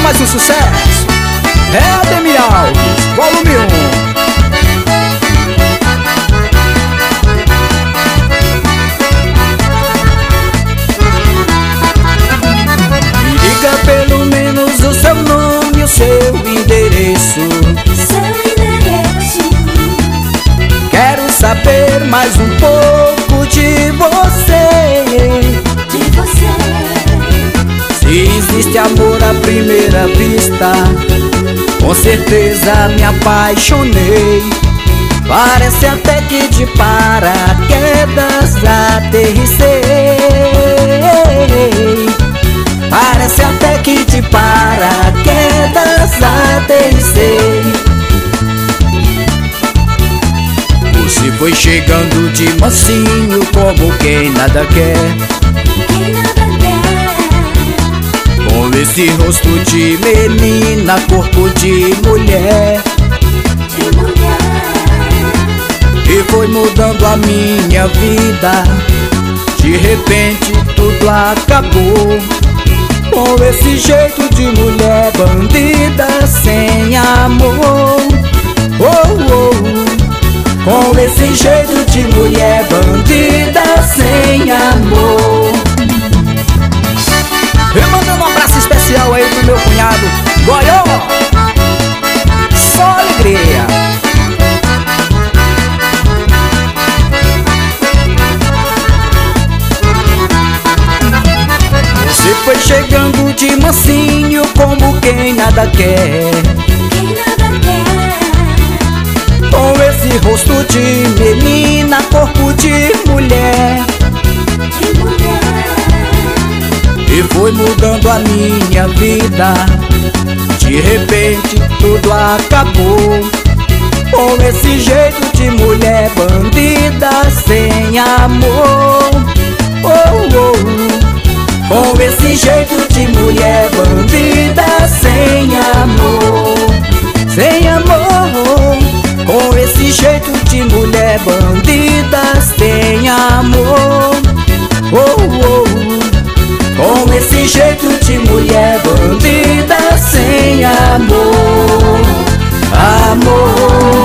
mais um sucesso. É Ademir Alves, volume 1. Pelo menos o seu nome, o seu endereço. Quero saber mais um pouco de você. Se existe amor à primeira vista, com certeza me apaixonei. Parece até que de paraquedas aterrissei. Parece até que de paraquedas aterrissei. Você foi chegando de mansinho, como quem nada quer. Com esse rosto de menina, corpo de mulher. E foi mudando a minha vida. De repente tudo acabou. Com esse jeito de mulher bandida sem amor. Oh, oh. Com esse jeito de mulher bandida sem amor. Eu mandando um abraço especial aí pro meu cunhado Goió. Só alegria. Você foi chegando de mansinho, como quem nada quer. Com esse rosto de menina, corpo de mulher. E foi mudando a minha vida. De repente tudo acabou. Com esse jeito de mulher bandida sem amor. Oh, oh. Com esse jeito de mulher bandida sem amor. Sem amor. Com esse jeito de mulher bandida sem amor. Oh, oh. Com esse jeito de mulher bandida sem amor. Amor.